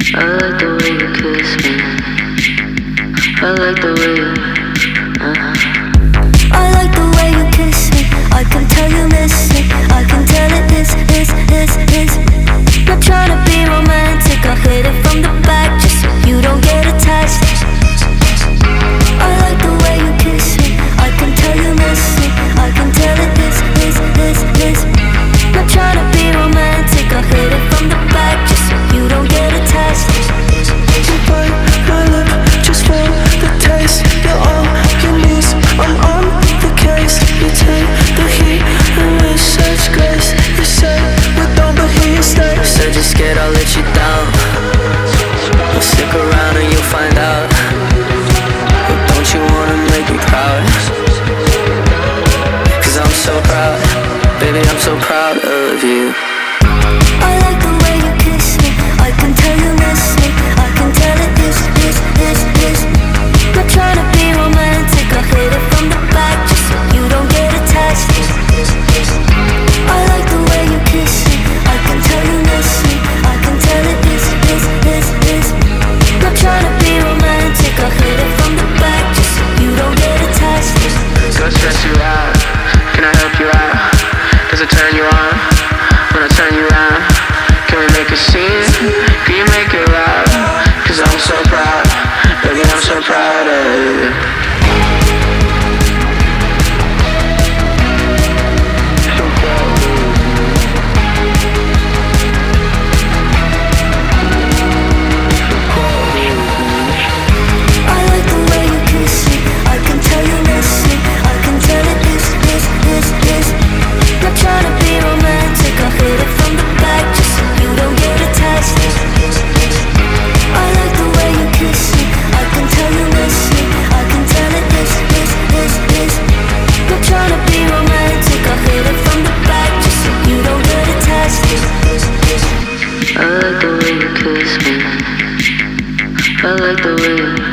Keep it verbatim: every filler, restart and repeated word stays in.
I like the way you kiss me. I like the way you, uh-huh. I like the way you kiss me. I can tell you miss it. I can tell it is, is, is, is. Not trying to be romantic. I'll hit it from the back just so you don't get attached. I like the way you kiss me. I can tell you miss it. I can tell it is, is, is, is. Not trying to be romantic. I'll hit it from the back just so you don't get attached. You bite my lip just for the taste. You're all you need, I'm on the case. You take the heat and with such grace. You say we don't, but here you stay. Said you're scared I'll let you down. Well, stick around and you'll find out. But don't you wanna make me proud? Cause I'm so proud, baby, I'm so proud of you. I like the way you kiss me. I can tell you miss me. I can tell it is, is, is, is. Not trying to be romantic. I'll hit it from the back just so you don't get attached. I like the way you kiss me. I can tell you miss me. I can tell it is, is, is, is. Not trying to be romantic. I'll hit it from the back just so you don't get attached. Do I stress you out? Can I help you out? Does it turn you on? When I turn you around, can we make a scene? Can you make it loud? Cause I'm so proud, baby, I'm so proud of you. I like the way you kiss me. I can tell you miss me. I can tell it is, is, is, is. Not trying to be romantic. I'll hit it from the back just so you don't get attached. I like the way you kiss me. I can tell you miss me. I can tell it is, is, is, is. Not trying to be romantic. I'll hit it from the back just so you don't get attached. I like the way you kiss me. I like the way you